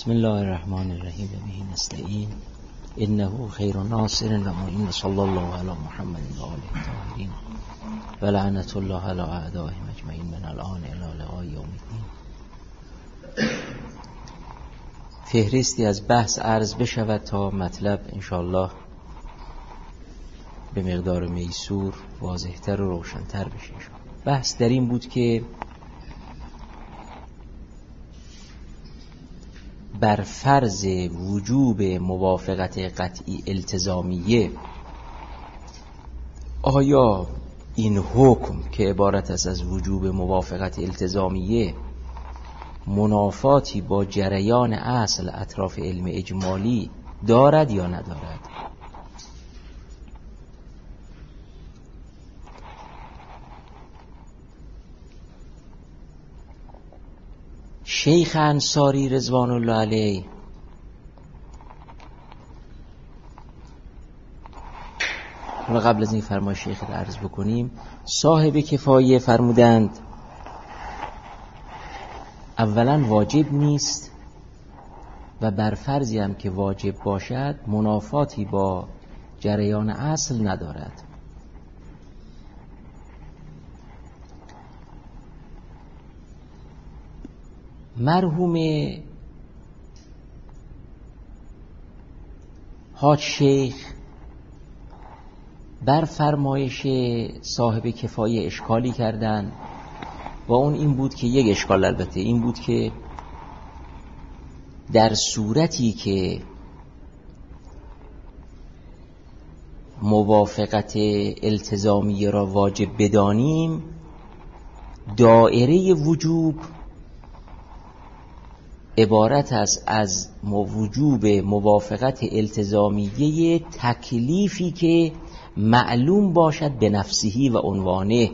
بسم الله الرحمن الرحیم و به نستعین انه خیر ناصر و معین صلی الله علی محمد و آله الطاهرین و لعنت الله علی اعدائهم اجمعین من الان الی لقاء یوم الدین. فهرستی از بحث عرض بشود تا مطلب انشاءالله به مقدار میسور واضحتر و روشنتر بشه. بحث در این بود که بر فرض وجوب موافقت قطعی التزامیه آیا این حکم که عبارت است از وجوب موافقت التزامیه منافاتی با جریان اصل اطراف علم اجمالی دارد یا ندارد؟ شیخ انصاری رضوان الله علیه قبل از این فرمای شیخ را عرض بکنیم، صاحب کفایه فرمودند اولا واجب نیست و بر فرضی هم که واجب باشد منافاتی با جریان اصل ندارد. مرحوم حاج شیخ بر فرمایش صاحب کفایه اشکالی کردند و اون این بود که یک اشکال البته این بود که در صورتی که موافقت التزامیه را واجب بدانیم دائره وجوب عبارت است از وجوب موافقت التزامیه تکلیفی که معلوم باشد به نفسهی و عنوانه،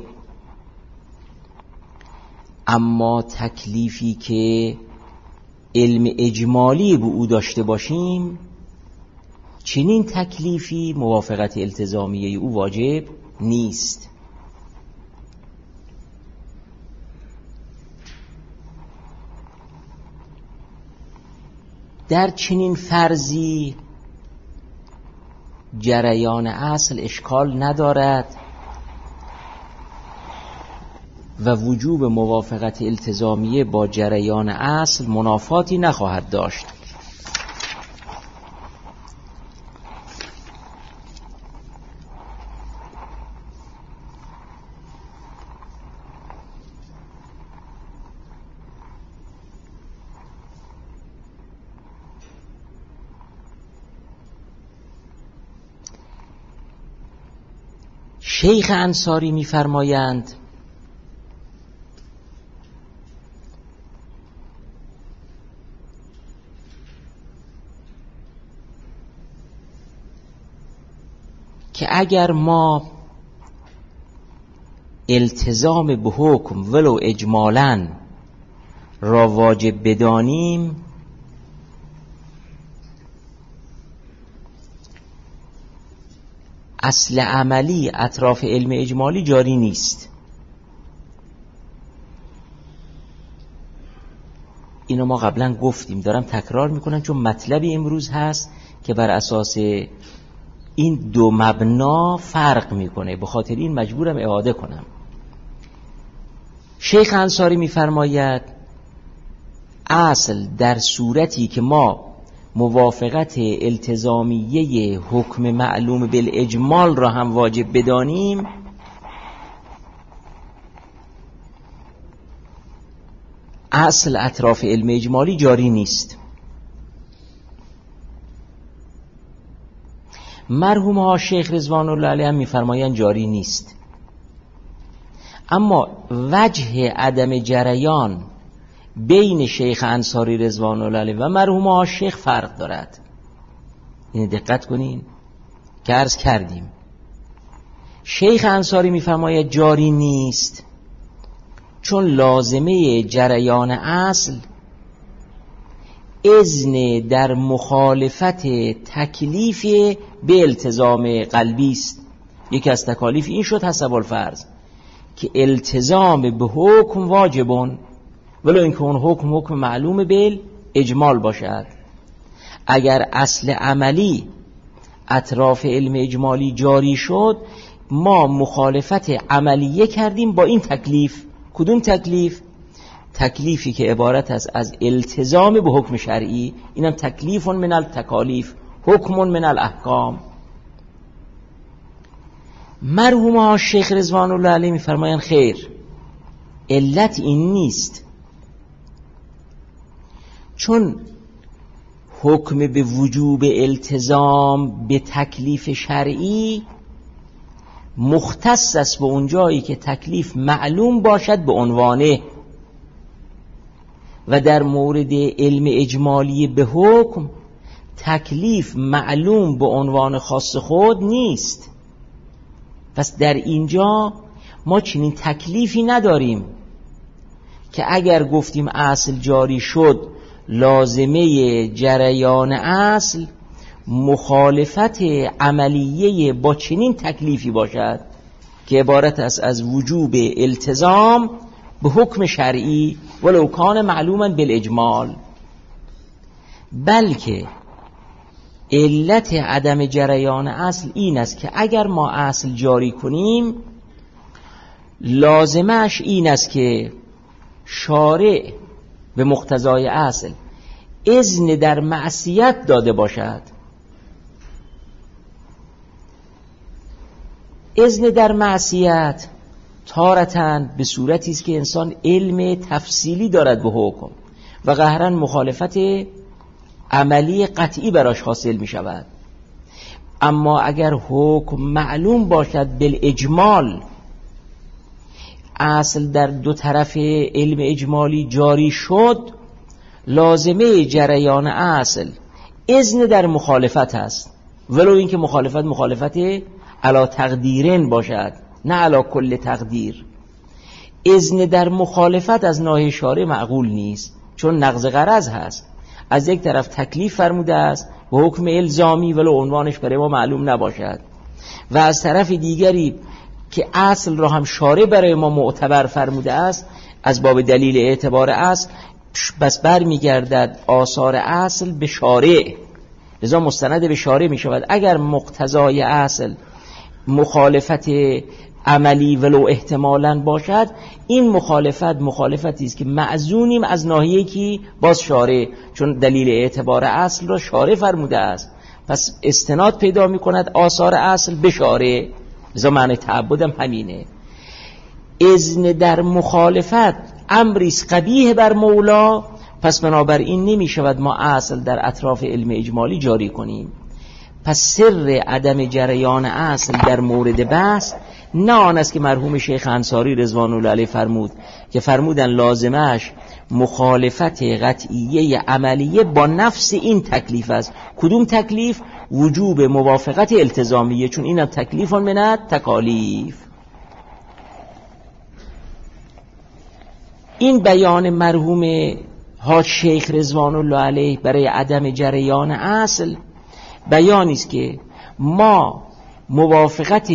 اما تکلیفی که علم اجمالی به او داشته باشیم چنین تکلیفی موافقت التزامیه او واجب نیست. در چنین فرضی جریان اصل اشکال ندارد و وجوب موافقت التزامیه با جریان اصل منافاتی نخواهد داشت. شیخ انصاری می‌فرمایند که اگر ما التزام به حکم ولو اجمالاً را واجب بدانیم اصل عملی اطراف علم اجمالی جاری نیست. اینو ما قبلا گفتیم، دارم تکرار میکنم چون مطلبی امروز هست که بر اساس این دو مبنا فرق میکنه، به خاطر این مجبورم اعاده کنم. شیخ انصاری میفرماید اصل در صورتی که ما موافقت التزامیه حکم معلوم بالاجمال را هم واجب بدانیم اصل اطراف علم اجمالی جاری نیست. مرحوم ها شیخ رضوان الله علیه هم میفرمایند جاری نیست، اما وجه عدم جریان بین شیخ انصاری رضوان الله علیه و مرحوم ها شیخ فرق دارد. این دقت کنین که عرض کردیم شیخ انصاری میفرماید جاری نیست چون لازمه جریان اصل اذن در مخالفت تکلیف به التزام قلبی است. یکی از تکالیف این شد حسب الفرض که التزام به حکم واجبون ولو اینکه اون حکم معلوم به اجمال باشد. اگر اصل عملی اطراف علم اجمالی جاری شد، ما مخالفت عملیه کردیم با این تکلیف. کدوم تکلیف؟ تکلیفی که عبارت است از التزام به حکم شرعی. اینم تکلیف من التکالیف، حکم من الاحکام. مرحوم ها شیخ رضوان الله علیه میفرمایند خیر، علت این نیست، چون حکم به وجوب التزام به تکلیف شرعی مختص است به اون جایی که تکلیف معلوم باشد به عنوانه، و در مورد علم اجمالی به حکم تکلیف معلوم به عنوان خاص خود نیست. پس در اینجا ما چنین تکلیفی نداریم که اگر گفتیم اصل جاری شد لازمه جریان اصل مخالفت عملیه با چنین تکلیفی باشد که عبارت است از وجوب التزام به حکم شرعی ولو کان معلوما بالاجمال، بلکه علت عدم جریان اصل این است که اگر ما اصل جاری کنیم لازمش این است که شارع به مقتضای اصل اذن در معصیت داده باشد. اذن در معصیت تارتاً به صورتی است که انسان علم تفصیلی دارد به حکم و قهراً مخالفت عملی قطعی براش حاصل می شود. اما اگر حکم معلوم باشد بالاجمال، اصل در دو طرف علم اجمالی جاری شد، لازمه جریان اصل اذن در مخالفت است، ولو اینکه مخالفت علا تقدیرین باشد نه علا کل تقدیر. اذن در مخالفت از ناحیه شارع معقول نیست، چون نقض غرض هست. از یک طرف تکلیف فرموده است به حکم الزامی ولو عنوانش برای ما معلوم نباشد، و از طرف دیگری که اصل را هم شارع برای ما معتبر فرموده است از باب دلیل اعتبار اصل، بس بر می گردد آثار اصل به شارع، لذا مستند به شارع می شود. اگر مقتضای اصل مخالفت عملی ولو احتمالاً باشد، این مخالفتی است که معزونیم از ناحیه‌ای که باز شارع، چون دلیل اعتبار اصل را شارع فرموده است، پس استناد پیدا می کند آثار اصل به شارع. لذا معنی تعبدم همینه. اذن در مخالفت امریست قبیح بر مولا، پس بنابراین نمی شود ما اصل در اطراف علم اجمالی جاری کنیم. پس سر عدم جریان اصل در مورد بحث نه آن است که مرحوم شیخ انصاری رضوان الله علیه فرمود که فرمودن لازمش مخالفت قطعیه عملیه با نفس این تکلیف است. کدوم تکلیف؟ وجوب موافقت التزامیه، چون اینم تکلیف من تکالیف. این بیان مرحوم حاج شیخ رضوان الله علیه برای عدم جریان اصل بیانی است که ما موافقت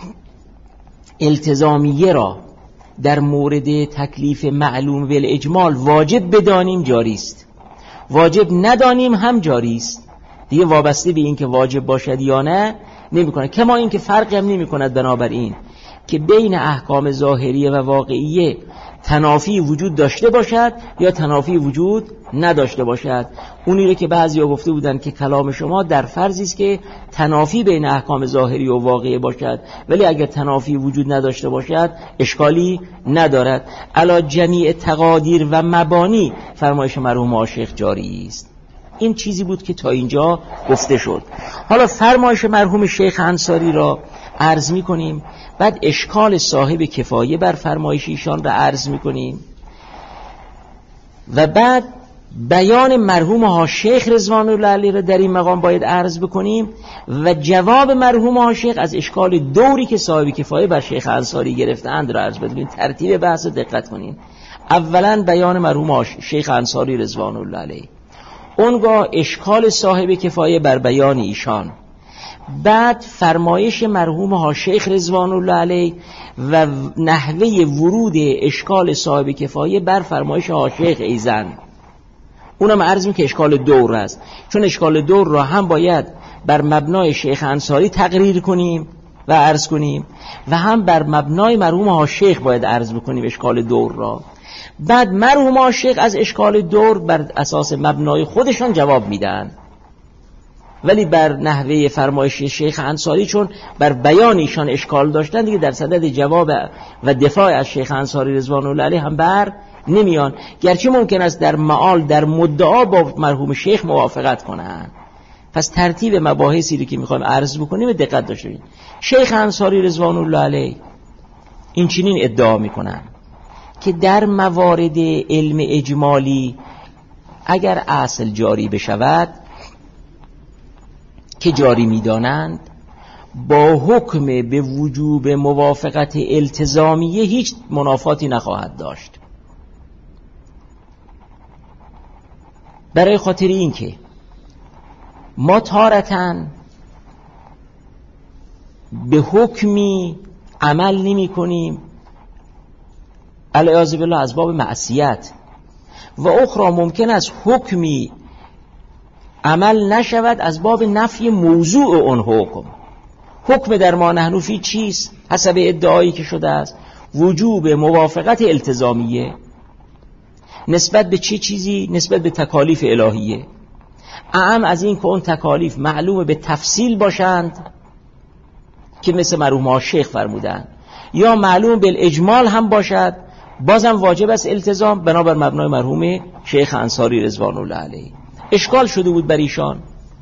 التزامیه را در مورد تکلیف معلوم بالاجمال واجب بدانیم جاری است، واجب ندانیم هم جاری است. دیگه وابسته به این که واجب باشد یا نه نمی‌کنه، کما این که فرقی هم نمی‌کند بنابراین که بین احکام ظاهریه و واقعیه تنافی وجود داشته باشد یا تنافی وجود نداشته باشد. اونی رو که بعضیا گفته بودن که کلام شما در فرضی است که تنافی بین احکام ظاهری و واقعی باشد، ولی اگر تنافی وجود نداشته باشد اشکالی ندارد. علی جمیع تقادیر و مبانی فرمایش مرحوم شیخ جاری است. این چیزی بود که تا اینجا گفته شد. حالا فرمایش مرحوم شیخ انصاری را عرض می کنیم، بعد اشکال صاحب کفایه بر فرمایش ایشان را عرض می کنیم و بعد بیان مرحوم ها شیخ رضوان الله علیه را در این مقام باید عرض بکنیم و جواب مرحوم ها شیخ از اشکال دوری که صاحب کفایه بر شیخ انصاری گرفتند را عرض بدیم. ترتیب بحث دقت کنین. اولا بیان مرحوم ها شیخ انصاری رضوان الله علیه، اونگاه اشکال صاحب کفایه بر بیان ایشان، بعد فرمایش مرحوم ها شیخ رضوان الله علیه و نحوه ورود اشکال صاحب کفایه بر فرمایش ها شیخ ایزن. اونم عرض که اشکال دور است، چون اشکال دور را هم باید بر مبنای شیخ انصاری تقریر کنیم و عرض کنیم و هم بر مبنای مرحوم حاشیخ باید عرض بکنیم اشکال دور را. بعد مرحوم حاشیخ از اشکال دور بر اساس مبنای خودشان جواب میدن، ولی بر نحوه فرمایش شیخ انصاری چون بر بیان ایشان اشکال داشتن دیگه در صدد جواب و دفاع از شیخ انصاری رضوان الله علیه هم بر نمیان، گرچه ممکن است در معال در مدعا با مرحوم شیخ موافقت کنند. پس ترتیب مباحثی رو که میخوایم عرض بکنیم دقت داشته باشید. شیخ انصاری رضوان الله علیه این چنین ادعا میکنن که در موارد علم اجمالی اگر اصل جاری بشود که جاری میدانند، با حکم به وجوب موافقت التزامیه هیچ منافاتی نخواهد داشت. برای خاطر این که ما تارتاً به حکمی عمل نمی کنیم علیاذ بالله از باب معصیت، و اخرى ممکن است حکمی عمل نشود از باب نفی موضوع اون حکم. حکم در ما نحن فی چیست؟ حسب ادعایی که شده است وجوب موافقت التزامیه نسبت به چه چیزی؟ نسبت به تکالیف الهیه. اعم از این که اون تکالیف معلوم به تفصیل باشند که مثل مرحوم شیخ فرمودند، یا معلوم بالاجمال هم باشد بازم واجب است التزام بنابر مبنای مرحوم شیخ انصاری رضوان الله علیه. اشکال شده بود بر ایشان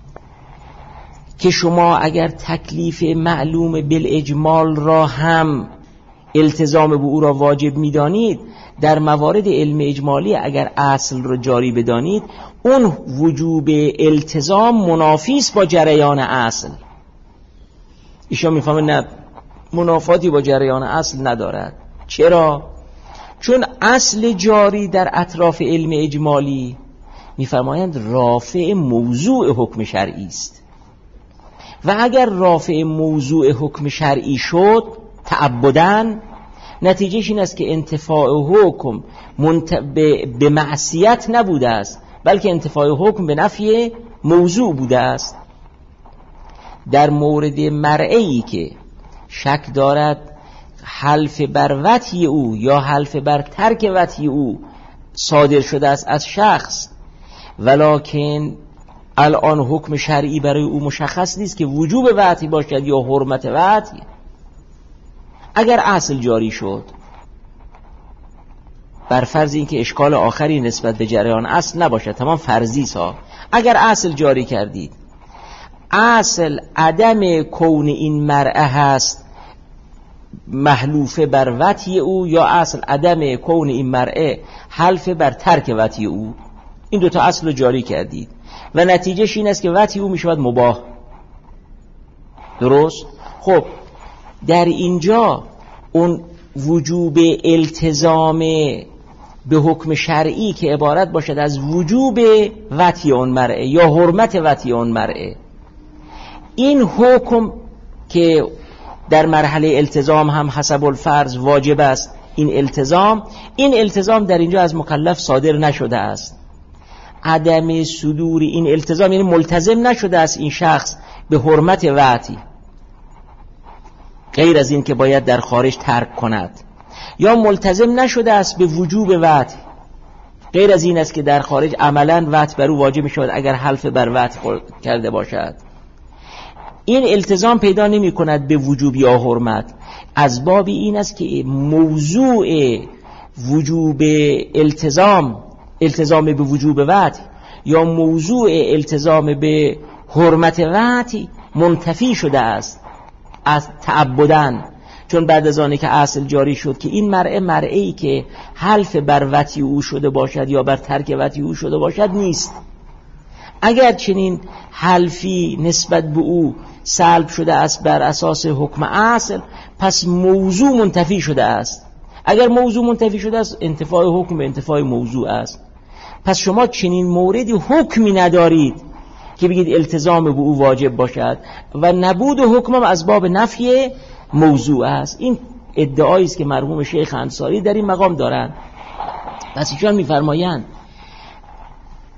که شما اگر تکلیف معلوم بالاجمال را هم التزام به او را واجب می‌دانید، در موارد علم اجمالی اگر اصل را جاری بدانید اون وجوب التزام منافی است با جریان اصل. ایشان میفهمن نه، منافاتی با جریان اصل ندارد. چرا؟ چون اصل جاری در اطراف علم اجمالی میفرمایند رافع موضوع حکم شرعی است، و اگر رافع موضوع حکم شرعی شد تعبداً، نتیجهش این است که انتفاع حکم به معصیت نبوده است، بلکه انتفاع حکم به نفی موضوع بوده است. در مورد مرئی که شک دارد حلف بر وطی او یا حلف بر ترک وطی او صادر شده است از شخص، ولکن الان حکم شرعی برای او مشخص نیست که وجوب وطی باشد یا حرمت وطی، اگر اصل جاری شد، بر فرض اینکه اشکال آخری نسبت به جریان اصل نباشد، تمام فرضی ها، اگر اصل جاری کردید، اصل عدم کون این مرأه هست محلوفه بر وطی او، یا اصل عدم کون این مرأه حلف بر ترک وطی او، این دوتا اصل رو جاری کردید و نتیجهش این است که وطی او میشود مباح. درست؟ خب در اینجا اون وجوب التزام به حکم شرعی که عبارت باشد از وجوب وطی اون مرأه یا حرمت وطی اون مرأه، این حکم که در مرحله التزام هم حسب الفرض واجب است، این التزام در اینجا از مکلف صادر نشده است. عدم صدور این التزام یعنی ملتزم نشده است این شخص به حرمت وطی، غیر از این که باید در خارج ترک کند، یا ملتزم نشده است به وجوب وطی، غیر از این است که در خارج عملاً وطی بر او واجب می شود اگر حلف بر وطی کرده باشد. این التزام پیدا نمی کند به وجوب یا حرمت، از باب این است که موضوع وجوب التزام به وجوب وطی یا موضوع التزام به حرمت وطی منتفی شده است از تعبداً، چون بعد از آنه که اصل جاری شد که این مرئی که حلف بر وطی او شده باشد یا بر ترک وطی او شده باشد نیست. اگر چنین حلفی نسبت به او سلب شده است بر اساس حکم اصل، پس موضوع منتفی شده است. اگر موضوع منتفی شده است، انتفاع حکم به انتفاع موضوع است. پس شما چنین موردی حکمی ندارید که بگید التزام به او واجب باشد و نبود حکم از باب نفی موضوع است. این ادعایی است که مرحوم شیخ انصاری در این مقام دارند. پس ایشان می‌فرمایند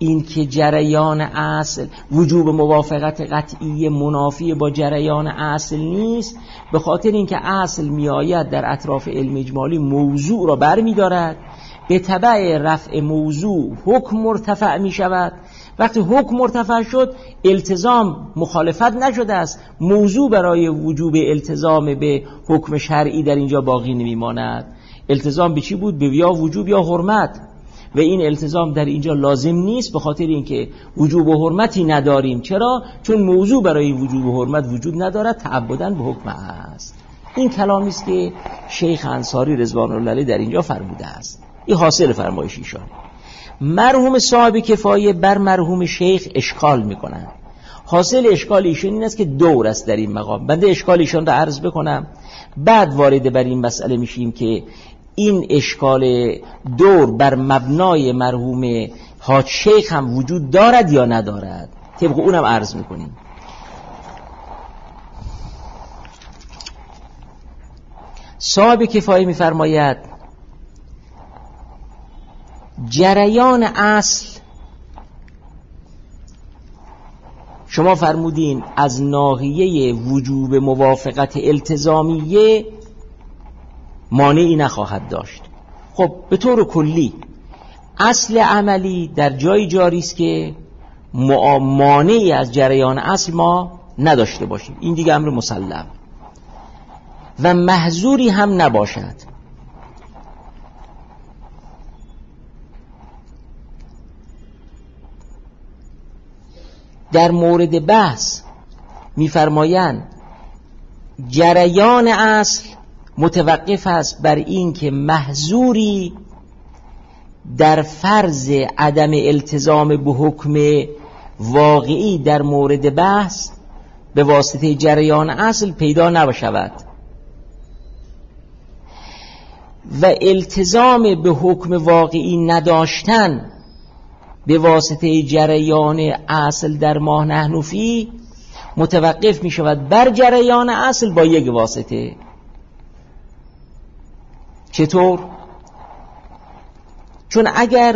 این که جریان اصل وجوب موافقت قطعی منافی با جریان اصل نیست، به خاطر اینکه اصل میآید در اطراف علم اجمالی موضوع را برمی‌دارد، به تبع رفع موضوع حکم مرتفع می شود. وقتی حکم مرتفع شد التزام مخالفت نشده است، موضوع برای وجوب التزام به حکم شرعی در اینجا باقی نمیماند. التزام به چی بود؟ به یا وجوب یا حرمت، و این التزام در اینجا لازم نیست، به خاطر اینکه وجوب و حرمتی نداریم. چرا؟ چون موضوع برای وجوب و حرمت وجود ندارد، تعبداً به حکم است. این کلامی است که شیخ انصاری رضوان الله علیه در اینجا فرموده است. این حاصل فرمایش ایشان. مرحوم صاحب کفایه بر مرحوم شیخ اشکال میکنن. حاصل اشکال ایشان این است که دور است در این مقام. بنده اشکال ایشان را عرض بکنم، بعد وارد بر این مسئله میشیم که این اشکال دور بر مبنای مرحوم حاج شیخ هم وجود دارد یا ندارد، طبق اونم عرض میکنیم. صاحب کفایه میفرماید جریان اصل، شما فرمودین از ناحیه وجوب موافقت التزامیه مانعی نخواهد داشت. خب به طور کلی اصل عملی در جای جاری است که مانعی از جریان اصل ما نداشته باشیم، این دیگه امر مسلم، و محظوری هم نباشد. در مورد بحث می‌فرمایند جریان اصل متوقف است بر این که محظوری در فرض عدم التزام به حکم واقعی در مورد بحث به واسطه جریان اصل پیدا نباشد و التزام به حکم واقعی نداشتن به واسطه جریان اصل در ماه نحنفی متوقف می شود بر جریان اصل با یک واسطه. چطور؟ چون اگر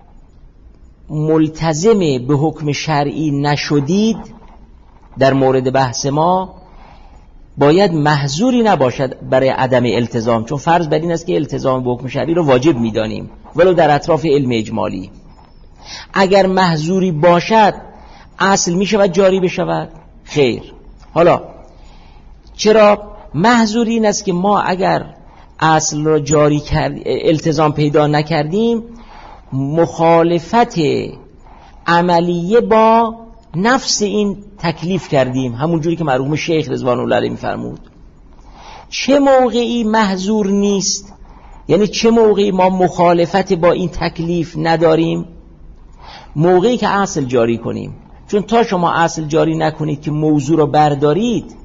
ملتزم به حکم شرعی نشدید در مورد بحث ما، باید محظوری نباشد برای عدم التزام، چون فرض بر این است که التزام به حکم شرعی رو واجب می‌دانیم ولو در اطراف علم اجمالی. اگر محظوری باشد اصل می‌شود جاری بشود؟ خیر. حالا چرا محظوری این است که ما اگر اصل را جاری کرد التزام پیدا نکردیم، مخالفت عملیه با نفس این تکلیف کردیم، همون جوری که مرحوم شیخ رضوان الله علیه می‌فرمود. چه موقعی محظور نیست؟ یعنی چه موقعی ما مخالفت با این تکلیف نداریم؟ موقعی که اصل جاری کنیم. چون تا شما اصل جاری نکنید که موضوع رو بردارید،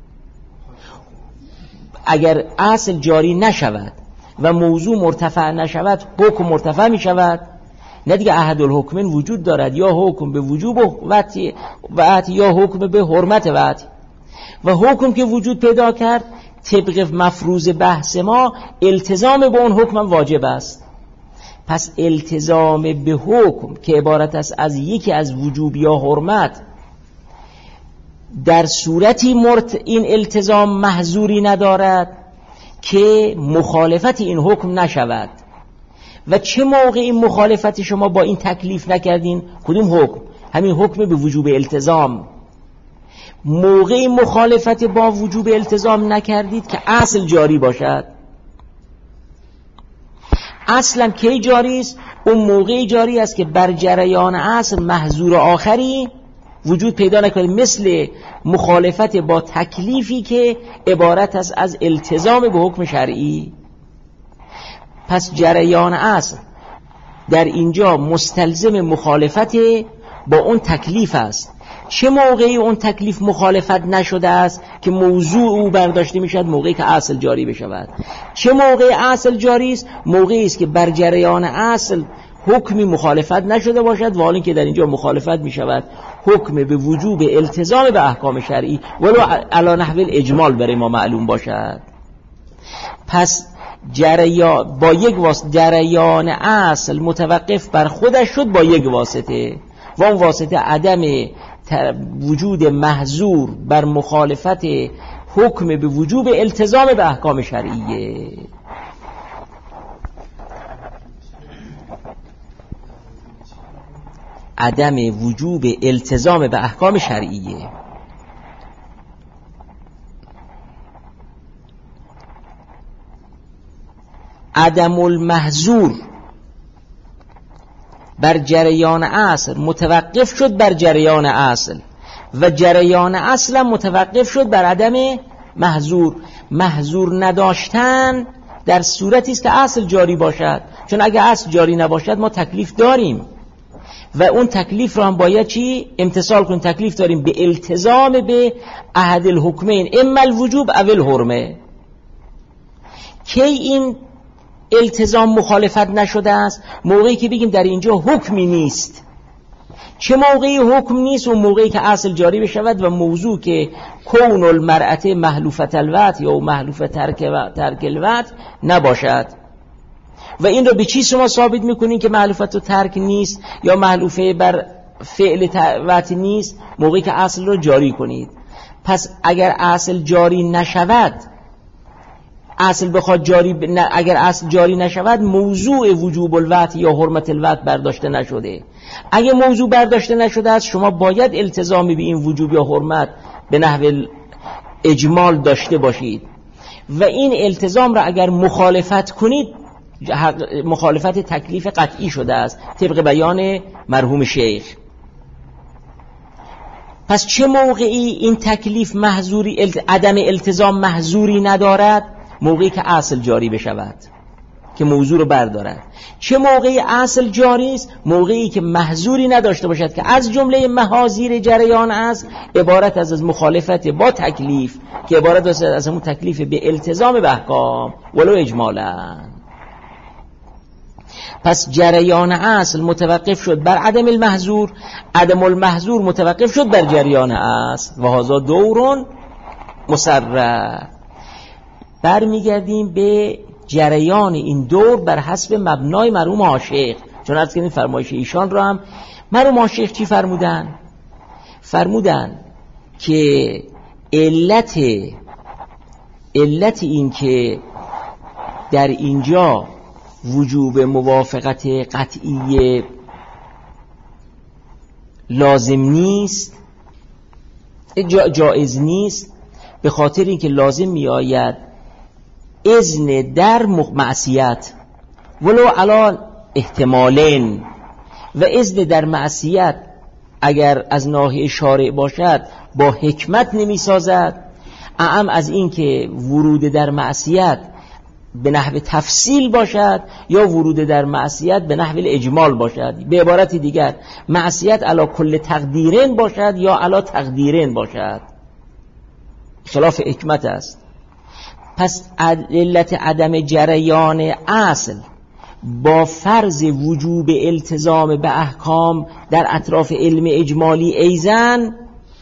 اگر اصل جاری نشود و موضوع مرتفع نشود، حکم مرتفع می شود. نه دیگه احد الحکمین وجود دارد، یا حکم به وجوب وقت یا حکم به حرمت وقت، و حکم که وجود پیدا کرد طبق مفروض بحث ما التزام به اون حکم واجب است. پس التزام به حکم که عبارت است از یکی از وجوب یا حرمت، در صورتی این التزام محظوری ندارد که مخالفت این حکم نشود. و چه موقع این مخالفت شما با این تکلیف نکردین؟ کدوم حکم؟ همین حکم به وجوب التزام. موقع مخالفت با وجوب التزام نکردید که اصل جاری باشد. اصلا کی جاری است؟ اون موقع جاری است که بر جریان اصل محظور آخری وجود پیدا نکنه، مثل مخالفت با تکلیفی که عبارت است از التزام به حکم شرعی. پس جریان اصل در اینجا مستلزم مخالفت با اون تکلیف است. چه موقعی اون تکلیف مخالفت نشده است که موضوع او برداشته می شود؟ موقعی که اصل جاری بشود. چه موقع اصل جاری است؟ موقعی است که بر جریان اصل حکمی مخالفت نشده باشد، و حالا که در اینجا مخالفت می شود حکم به وجوب التزام به احکام شرعی ولو علی نحو الاجمال برای ما معلوم باشد. پس جریان اصل متوقف بر خودش شد با یک واسطه و اون واسطه عدم وجود محظور بر مخالفت حکم به وجوب التزام به احکام شرعیه. عدم وجوب التزام به احکام شرعیه. عدم المحظور بر جریان اصل متوقف شد بر جریان اصل و جریان اصل متوقف شد بر عدم محظور. محظور نداشتن در صورتی است که اصل جاری باشد، چون اگر اصل جاری نباشد ما تکلیف داریم و اون تکلیف رو هم باید چی؟ امتثال کنیم. تکلیف داریم به التزام به احد الحکمین، اما الوجوب او الحرمه. کی این التزام مخالفت نشده است؟ موقعی که بگیم در اینجا حکمی نیست. چه موقعی حکم نیست؟ اون موقعی که اصل جاری بشود و موضوع که کون المرأة محلوفة الوطء یا محلوفة ترک الوطء نباشد. و این رو به چی شما ثابت میکنین که محلوفت و ترک نیست یا محلوفه بر فعل وطء نیست؟ موقعی که اصل رو جاری کنید. پس اگر اصل جاری نشود، اگر اصل جاری نشود موضوع وجوب الوطء یا حرمت الوطء برداشته نشده. اگر موضوع برداشته نشده است شما باید التزامی به این وجوب یا حرمت به نحو اجمال داشته باشید و این التزام را اگر مخالفت کنید مخالفت تکلیف قطعی شده است طبق بیان مرحوم شیخ. پس چه موقعی این تکلیف محظوری عدم التزام محظوری ندارد؟ موقعی که اصل جاری بشود که موضوع رو بردارد. چه موقعی اصل جاری است؟ موقعی که محظوری نداشته باشد که از جمله محاذیر جریان است عبارت از مخالفت با تکلیف که عبارت از همون تکلیف به التزام به احکام ولو اجمالا. پس جریان اصل متوقف شد بر عدم المحظور، عدم المحظور متوقف شد بر جریان اصل و هذا دور مسرع. برمیگردیم به جریان این دور بر حسب مبنای مرحوم عاشق، چون عرض کردیم فرمایش ایشان را هم مرحوم عاشق چی فرمودن؟ فرمودن که علت این که در اینجا وجوب موافقت قطعی لازم نیست، جایز نیست، به خاطر اینکه لازم می آید اذن در معصیت ولو علی احتمالین، و اذن در معصیت اگر از ناحیه شارع باشد با حکمت نمی سازد، اعم از این که ورود در معصیت به نحو تفصیل باشد یا ورود در معصیت به نحو اجمال باشد. به عبارت دیگر معصیت علی کل تقدیرین باشد یا علی تقدیرین باشد، خلاف حکمت است. پس علت عدم جریان اصل با فرض وجوب التزام به احکام در اطراف علم اجمالی ایزن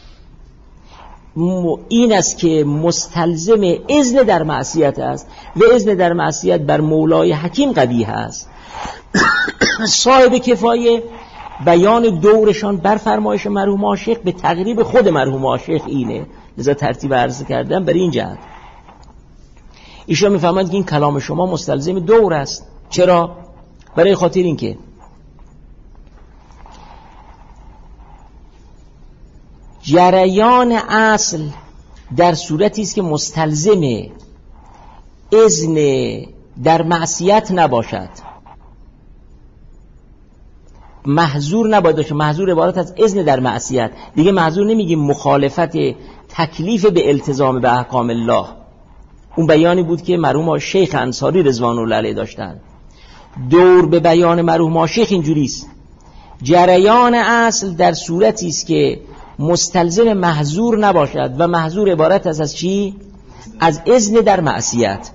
این است که مستلزم اذن در معصیت است و اذن در معصیت بر مولای حکیم قبیح است. صاحب کفایه بیان دورشان بر فرمایش مرحوم عاشق به تقریب خود مرحوم عاشق اینه، لذا ترتیب عرض کردم برای این جهت. ایشان میفهمند که این کلام شما مستلزم دور است. چرا؟ برای خاطر این که جریان اصل در صورتی است که مستلزم اذن در معصیت نباشد، محظور نباید باشه. محظور عبارت از اذن در معصیت، دیگه محظور نمیگیم مخالفت تکلیف به التزام به احکام الله. اون بیانی بود که مرحوم شیخ انصاری رضوان الله علیه داشتن. دور به بیان مرحوم شیخ اینجوری است: جریان اصل در صورتی است که مستلزم محظور نباشد و محظور عبارت از چی؟ از اذن در معصیت.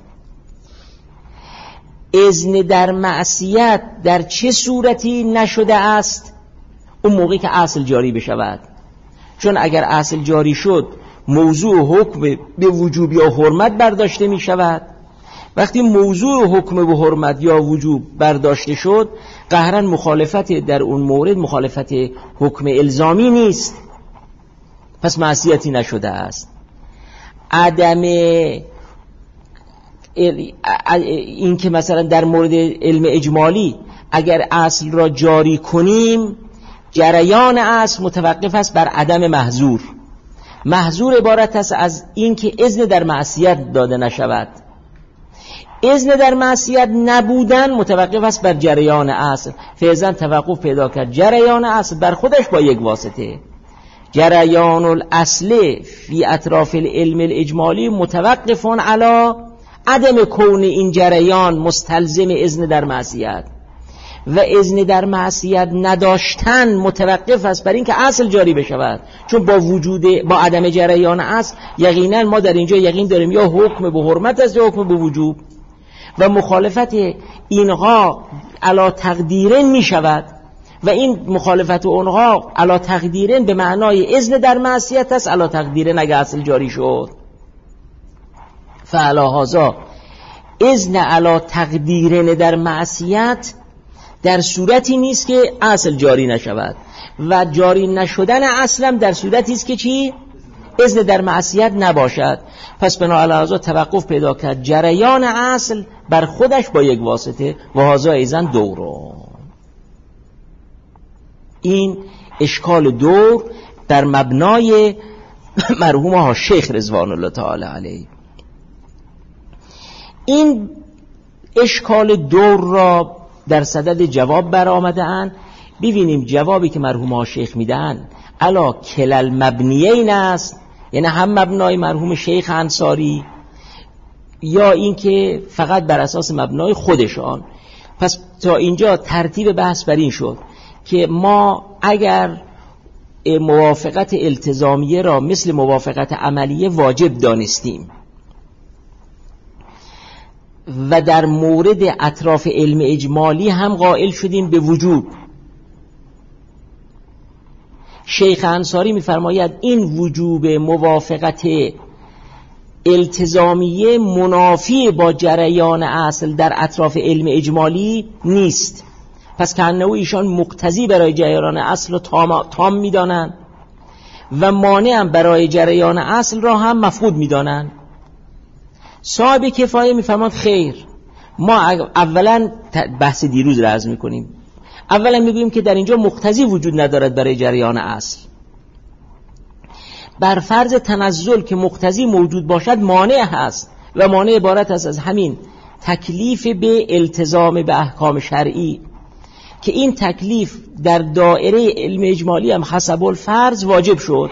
اذن در معصیت در چه صورتی نشده است؟ اون موقعی که اصل جاری بشود. چون اگر اصل جاری شد موضوع حکم به وجوب یا حرمت برداشته می شود وقتی موضوع حکم به حرمت یا وجوب برداشته شد، قهرا مخالفت در اون مورد مخالفت حکم الزامی نیست، پس معصیتی نشده است. عدم این که مثلا در مورد علم اجمالی اگر اصل را جاری کنیم، جریان اصل متوقف است بر عدم محظور. محظور عبارت است از این که اذن در معصیت داده نشود. اذن در معصیت نبودن متوقف است بر جریان اصل. فعلا توقف پیدا کرد جریان اصل بر خودش با یک واسطه. جریان الاصل فی اطراف العلم الاجمالی متوقف علی عدم کون این جریان مستلزم اذن در معصیت، و اذن در معصیت نداشتن متوقف است بر این که اصل جاری بشود. چون با عدم جریان اصل یقینا ما در اینجا یقین داریم یا حکم به حرمت است یا حکم به وجوب، و مخالفت اینها علی تقدیرن می شود، و این مخالفت اونها علی تقدیرن به معنای اذن در معصیت است، علی تقدیرن اگه اصل جاری شد. فعلی هذا اذن علی تقدیرن در معصیت در صورتی نیست که اصل جاری نشود، و جاری نشدن اصلم در صورتی است که چی؟ اذن در معصیت نباشد. پس بناء هذا توقف پیدا کرد جریان اصل بر خودش با یک واسطه، و هذا ایضا دور. این اشکال دور در مبنای مرحوم ها شیخ رضوان الله تعالی علیه. این اشکال دور را در صدد جواب برآمده اند. ببینیم جوابی که مرحوم ها شیخ میدن علا کلل مبنیین است، یعنی هم مبنای مرحوم شیخ انصاری، یا این که فقط بر اساس مبنای خودشان. پس تا اینجا ترتیب بحث بر این شد که ما اگر موافقت التزامیه را مثل موافقت عملیه واجب دانستیم و در مورد اطراف علم اجمالی هم قائل شدیم به وجوب، شیخ انصاری می‌فرماید این وجوب موافقت التزامیه منافی با جریان اصل در اطراف علم اجمالی نیست. پس کأنه ایشان مقتضی برای جریان اصل را تام می‌دانند و مانع هم برای جریان اصل را هم مفقود می‌دانند. صاحب کفایه می‌فرماید خیر، ما اولا بحث دیروز را عرض می‌کنیم. اولا میگوییم که در اینجا مقتضی وجود ندارد برای جریان اصل. بر فرض تنزل که مقتضی موجود باشد مانع هست، و مانع عبارت است از همین تکلیف به التزام به احکام شرعی، که این تکلیف در دائره علم اجمالی هم حسب الفرض واجب شد،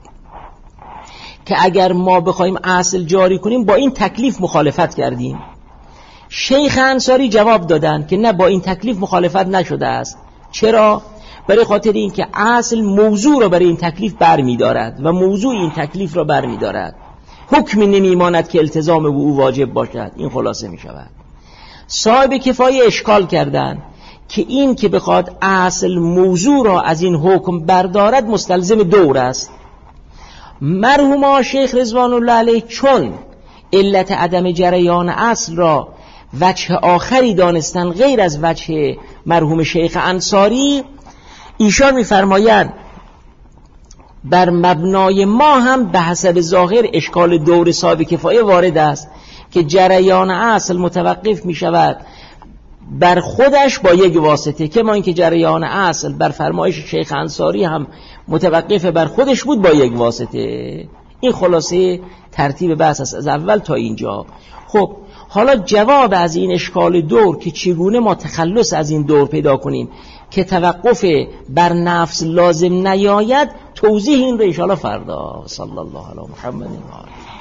که اگر ما بخوایم اصل جاری کنیم با این تکلیف مخالفت کردیم. شیخ انصاری جواب دادن که نه، با این تکلیف مخالفت نشده است. چرا؟ برای خاطر این که اصل موضوع را برای این تکلیف برمی دارد و موضوع این تکلیف را برمی دارد، حکمی نمی ماند که التزام به او واجب باشد. این خلاصه می شود. صاحب کفایه اشکال کردن که این که بخواد اصل موضوع را از این حکم بردارد مستلزم دور است. مرحوم شیخ رضوان الله علیه چون علت عدم جریان اصل را وجه آخری دانستن غیر از وجه مرحوم شیخ انصاری، ایشان می‌فرمایند بر مبنای ما هم به حسب ظاهر اشکال دور صاحب کفایه وارد است که جریان اصل متوقف می شود بر خودش با یک واسطه، که ما اینکه جریان اصل بر فرمایش شیخ انصاری هم متوقف بر خودش بود با یک واسطه. این خلاصه ترتیب بحث است از اول تا اینجا. خب حالا جواب از این اشکال دور که چگونه ما تخلص از این دور پیدا کنیم که توقف بر نفس لازم نیاید، توضیح این رو ان شاء الله فردا. صلی الله علی محمد و آله.